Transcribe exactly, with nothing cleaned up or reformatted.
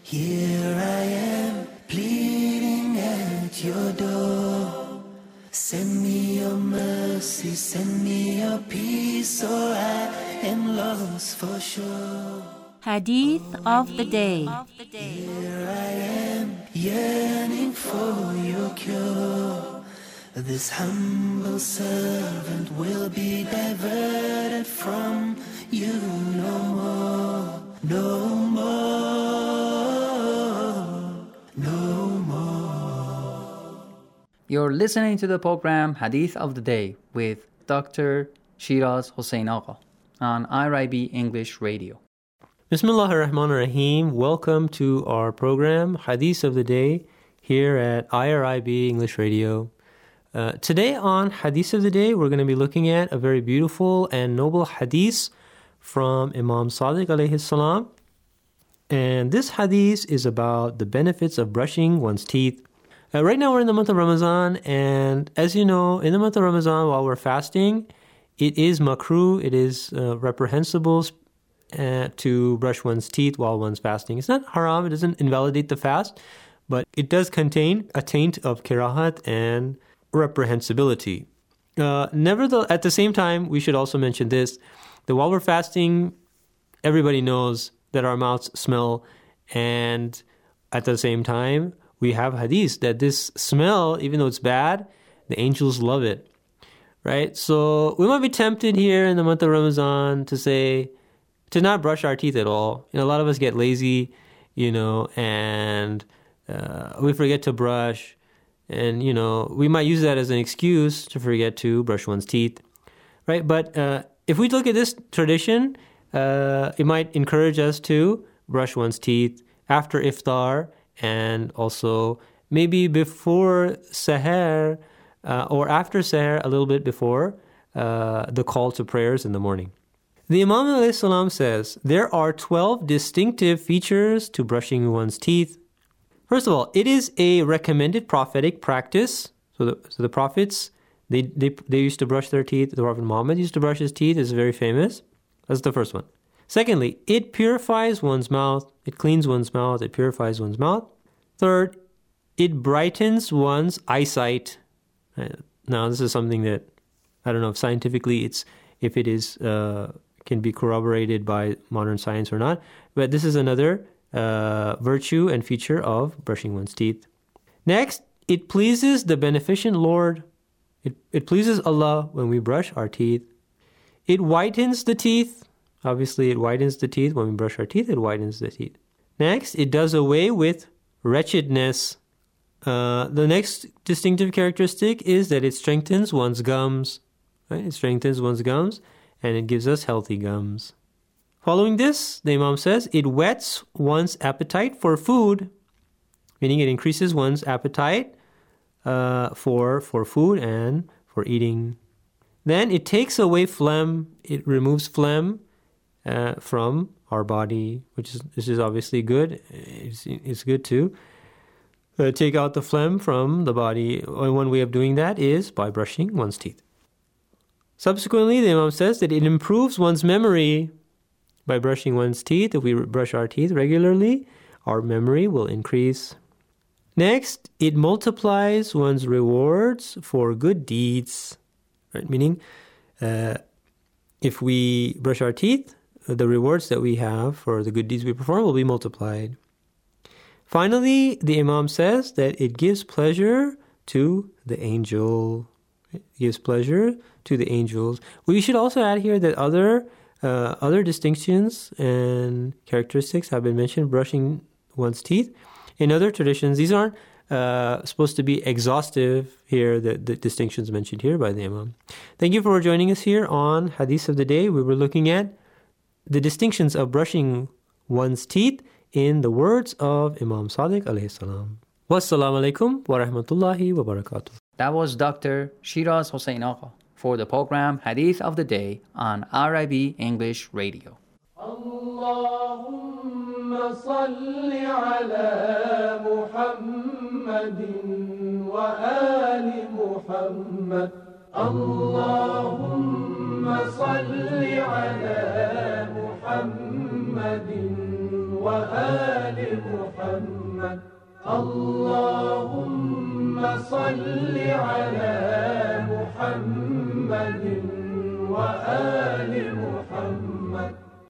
Here I am, pleading at your door. Send me your mercy, send me your peace, or I am lost for sure. Hadith of the Day. Here I am, yearning for your cure. This humble servant will be diverted from you no more, no more, no more. You're listening to the program Hadith of the Day with Doctor Shiraz Hossein Agha on I R I B English Radio. Bismillah ar-Rahman ar-Rahim. Welcome to our program Hadith of the Day here at I R I B English Radio. Uh, today on Hadith of the Day, we're going to be looking at a very beautiful and noble hadith from Imam Sadiq alayhi salam. And this hadith is about the benefits of brushing one's teeth. Uh, right now we're in the month of Ramadan, and as you know, in the month of Ramadan, while we're fasting, it is makruh, it is uh, reprehensible uh, to brush one's teeth while one's fasting. It's not haram, it doesn't invalidate the fast, but it does contain a taint of kirahat and reprehensibility. Uh, nevertheless, at the same time, we should also mention this, that while we're fasting, everybody knows that our mouths smell, and at the same time, we have hadith that this smell, even though it's bad, the angels love it, right? So we might be tempted here in the month of Ramadan to say, to not brush our teeth at all. You know, a lot of us get lazy, you know, and uh, we forget to brush. And, you know, we might use that as an excuse to forget to brush one's teeth, right? But uh, if we look at this tradition, uh, it might encourage us to brush one's teeth after iftar and also maybe before seher uh, or after seher, a little bit before uh, the call to prayers in the morning. The Imam alayhi salam says, there are twelve distinctive features to brushing one's teeth. First of all, it is a recommended prophetic practice. So the, so the prophets, they, they they used to brush their teeth. The Prophet Muhammad used to brush his teeth. It's very famous. That's the first one. Secondly, it purifies one's mouth. It cleans one's mouth. It purifies one's mouth. Third, it brightens one's eyesight. Now, this is something that, I don't know if scientifically it's, if it is, uh, can be corroborated by modern science or not. But this is another Uh, virtue and feature of brushing one's teeth. Next, it pleases the beneficent Lord. It, it pleases Allah when we brush our teeth. It whitens the teeth. Obviously, it whitens the teeth. When we brush our teeth, it whitens the teeth. Next, it does away with wretchedness. Uh, the next distinctive characteristic is that it strengthens one's gums. Right? It strengthens one's gums, and it gives us healthy gums. Following this, the Imam says, it whets one's appetite for food, meaning it increases one's appetite uh, for, for food and for eating. Then it takes away phlegm. It removes phlegm uh, from our body, which is, this is obviously good. It's, it's good to uh, take out the phlegm from the body. One way of doing that is by brushing one's teeth. Subsequently, the Imam says that it improves one's memory. By brushing one's teeth, if we brush our teeth regularly, our memory will increase. Next, it multiplies one's rewards for good deeds. Right? Meaning, uh, if we brush our teeth, the rewards that we have for the good deeds we perform will be multiplied. Finally, the Imam says that it gives pleasure to the angel. It gives pleasure to the angels. We should also add here that other Uh, other distinctions and characteristics have been mentioned, brushing one's teeth. In other traditions, these aren't uh, supposed to be exhaustive here, the, the distinctions mentioned here by the Imam. Thank you for joining us here on Hadith of the Day. We were looking at the distinctions of brushing one's teeth in the words of Imam Sadiq alayhi salam. Wassalamu alaikum wa rahmatullahi wa barakatuh. That was Doctor Shiraz Hossein Agha for the program Hadith of the Day on I R I B English Radio. Allahumma salli ala Muhammadin wa ali Muhammad. Allahumma salli ala Muhammadin وآل محمد. اللهم صل على محمد وآل محمد.